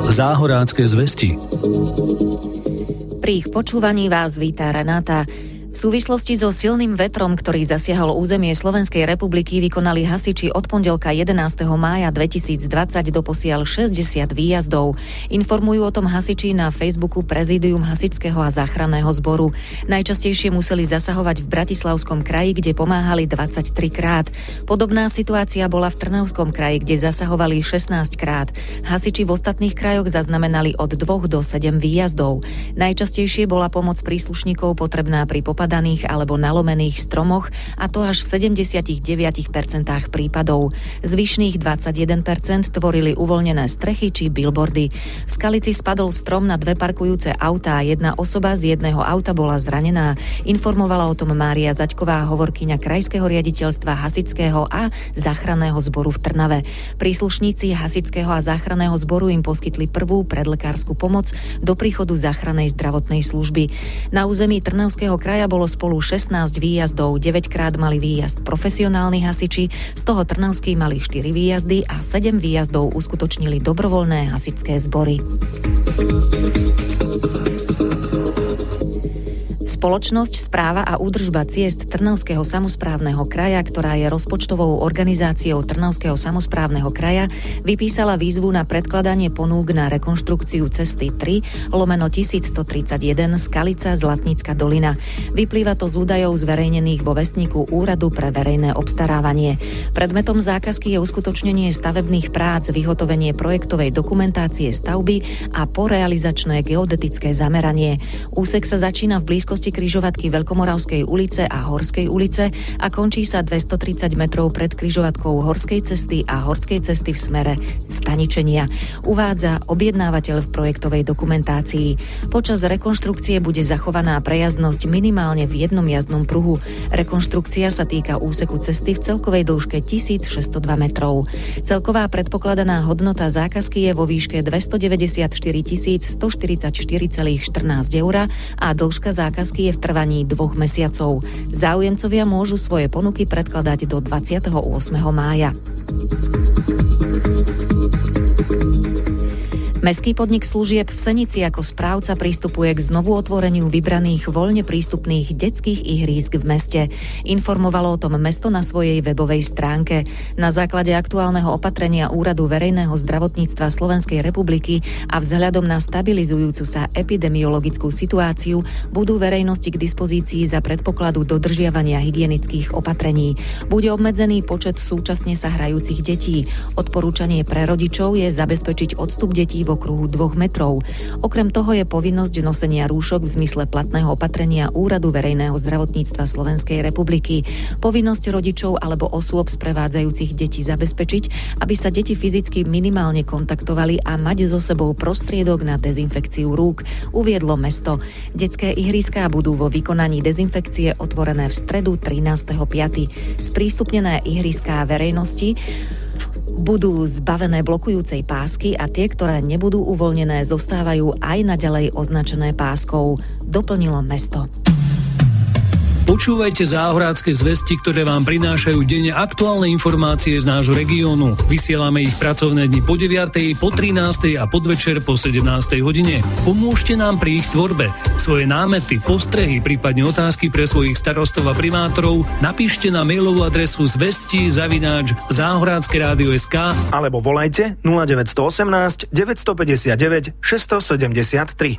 Záhorácké zvesti. Pri ich počúvaní vás víta Renáta. V súvislosti so silným vetrom, ktorý zasiahol územie Slovenskej republiky, vykonali hasiči od pondelka 11. mája 2020 doposiaľ 60 výjazdov. Informujú o tom hasiči na Facebooku Prezídium hasičského a záchranného zboru. Najčastejšie museli zasahovať v Bratislavskom kraji, kde pomáhali 23 krát. Podobná situácia bola v Trnavskom kraji, kde zasahovali 16 krát. Hasiči v ostatných krajoch zaznamenali od 2 do 7 výjazdov. Najčastejšie bola pomoc príslušníkov potrebná pri popadaných alebo nalomených stromoch, a to až v 79% prípadov. Zvyšných 21% tvorili uvoľnené strechy či billboardy. V Skalici spadol strom na 2 parkujúce autá a 1 osoba z jedného auta bola zranená. Informovala o tom Mária Zaďková, hovorkyňa Krajského riaditeľstva hasičského a záchranného zboru v Trnave. Príslušníci hasičského a záchranného zboru im poskytli prvú predlekársku pomoc do príchodu záchrannej zdravotnej služby. Na území Trnavského kraja bolo spolu 16 výjazdov, 9 krát mali výjazd profesionálni hasiči, z toho trnavskí mali 4 výjazdy a 7 výjazdov uskutočnili dobrovoľné hasičské zbory. Spoločnosť Správa a údržba ciest Trnavského samosprávneho kraja, ktorá je rozpočtovou organizáciou Trnavského samosprávneho kraja, vypísala výzvu na predkladanie ponúk na rekonštrukciu cesty 3/1131 Skalica Zlatnícka dolina. Vyplýva to z údajov zverejnených vo vestníku Úradu pre verejné obstarávanie. Predmetom zákazky je uskutočnenie stavebných prác, vyhotovenie projektovej dokumentácie stavby a porealizačné geodetické zameranie. Úsek sa začína v blízkosti križovatky Veľkomoravskej ulice a Horskej ulice a končí sa 230 metrov pred križovatkou Horskej cesty a Horskej cesty v smere Staničenia. Uvádza objednávateľ v projektovej dokumentácii. Počas rekonštrukcie bude zachovaná prejazdnosť minimálne v jednom jazdnom pruhu. Rekonštrukcia sa týka úseku cesty v celkovej dĺžke 1602 metrov. Celková predpokladaná hodnota zákazky je vo výške 294 144,14 eur a dĺžka zákazky je v trvaní 2 mesiacov. Záujemcovia môžu svoje ponuky predkladať do 28. mája. Mestský podnik služieb v Senici ako správca pristupuje k znovu otvoreniu vybraných voľne prístupných detských ihrísk v meste. Informovalo o tom mesto na svojej webovej stránke. Na základe aktuálneho opatrenia Úradu verejného zdravotníctva Slovenskej republiky a vzhľadom na stabilizujúcu sa epidemiologickú situáciu budú verejnosti k dispozícii za predpokladu dodržiavania hygienických opatrení. Bude obmedzený počet súčasne sa hrajúcich detí. Odporúčanie pre rodičov je zabezpečiť odstup detí v okruhu 2 metrov. Okrem toho je povinnosť nosenia rúšok v zmysle platného opatrenia Úradu verejného zdravotníctva Slovenskej republiky. Povinnosť rodičov alebo osôb sprevádzajúcich deti zabezpečiť, aby sa deti fyzicky minimálne kontaktovali a mať so sebou prostriedok na dezinfekciu rúk, uviedlo mesto. Detské ihriská budú vo vykonaní dezinfekcie otvorené v stredu 13.5. Sprístupnené ihriská verejnosti budú zbavené blokujúcej pásky a tie, ktoré nebudú uvoľnené, zostávajú aj naďalej označené páskou, doplnilo mesto. Počúvajte Záhorácké zvesti, ktoré vám prinášajú denne aktuálne informácie z nášho regiónu. Vysielame ich pracovné dni po 9., po 13. a podvečer po 17. hodine. Pomôžte nám pri ich tvorbe. Svoje námety, postrehy, prípadne otázky pre svojich starostov a primátorov napíšte na mailovú adresu zvesti@zahorackeradio.sk alebo volajte 0918 959 673.